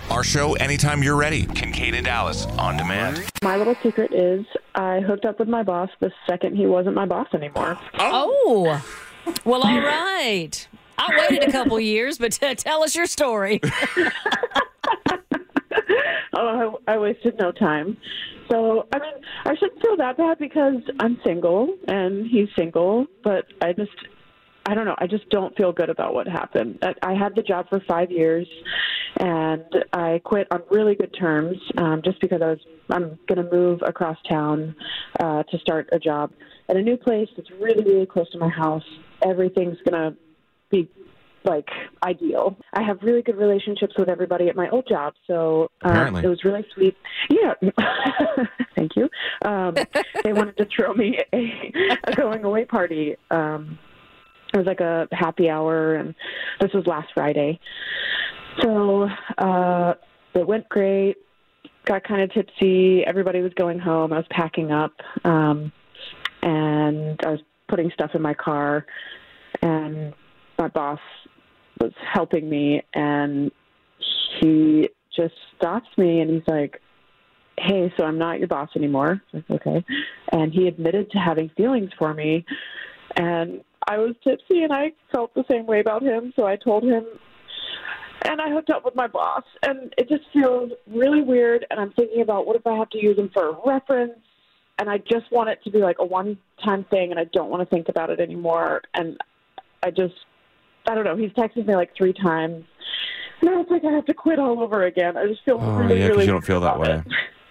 Our show anytime you're ready. Kincaid and Dallas on demand. My little secret is I hooked up with my boss the second he wasn't my boss anymore. Oh. Well, all right. I waited a couple years, but tell us your story. I wasted no time. So, I mean, I shouldn't feel that bad because I'm single and he's single, but I don't know. I just don't feel good about what happened. I had the job for 5 years, and I quit on really good terms just because I'm going to move across town to start a job at a new place that's really, really close to my house. Everything's going to be like ideal. I have really good relationships with everybody at my old job, so it was really sweet. Yeah, thank you. They wanted to throw me a going away party. It was like a happy hour, and this was last Friday. So it went great. Got kind of tipsy. Everybody was going home. I was packing up, and I was putting stuff in my car, and my boss was helping me, and he just stops me, and he's like, "Hey, so I'm not your boss anymore." I was like, okay. And he admitted to having feelings for me, and I was tipsy, and I felt the same way about him, so I told him, and I hooked up with my boss, and it just feels really weird, and I'm thinking about what if I have to use him for a reference, and I just want it to be like a one-time thing, and I don't want to think about it anymore, and I don't know, he's texted me like 3 times, and I was like, I have to quit all over again. I just feel really because you don't feel that way.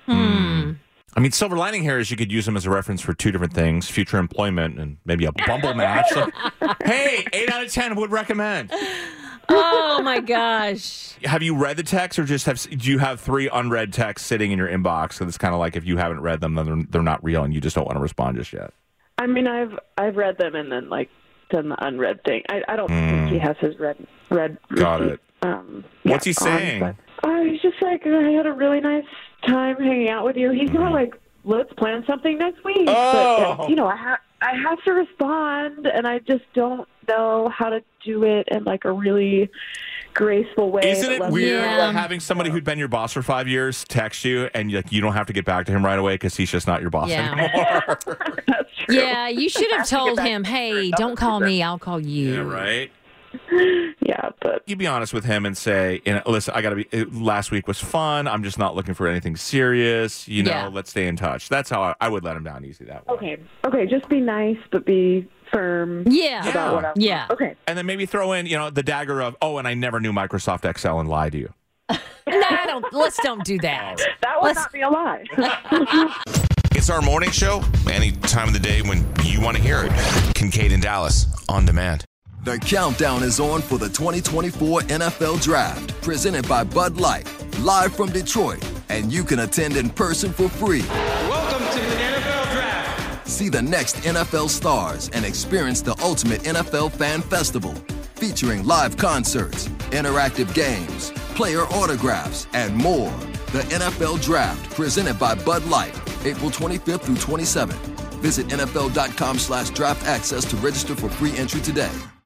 I mean, silver lining here is you could use him as a reference for 2 different things, future employment and maybe a Bumble match. Like, hey, 8 out of 10 would recommend. Oh, my gosh. Have you read the text, or do you have 3 unread texts sitting in your inbox? So it's kind of like if you haven't read them, then they're not real and you just don't want to respond just yet. I mean, I've read them and then like done the unread thing. I don't think he has his read. Got receipt, it. What's he saying? He's just like, I had a really nice time hanging out with you. He's not like, let's plan something next week. Oh. But, I have to respond, and I just don't know how to do it in like a really graceful way. Isn't it weird having somebody who'd been your boss for 5 years text you, and you don't have to get back to him right away because he's just not your boss anymore? That's true. Yeah, you should have told him, hey, don't call me, I'll call you. Yeah, right? Yeah, but You be honest with him and say, listen, last week was fun. I'm just not looking for anything serious. Let's stay in touch. That's how I would let him down easy that way. Okay, just be nice, but be firm. Yeah. About what Yeah. Okay. And then maybe throw in, the dagger of, and I never knew Microsoft Excel and lie to you. No, let's don't do that. That would not be a lie. It's our morning show, any time of the day when you want to hear it. Kincaid and Dallas on demand. The countdown is on for the 2024 NFL Draft, presented by Bud Light, live from Detroit, and you can attend in person for free. Welcome to the NFL Draft. See the next NFL stars and experience the ultimate NFL fan festival, featuring live concerts, interactive games, player autographs, and more. The NFL Draft, presented by Bud Light, April 25th through 27th. Visit NFL.com/draft access to register for free entry today.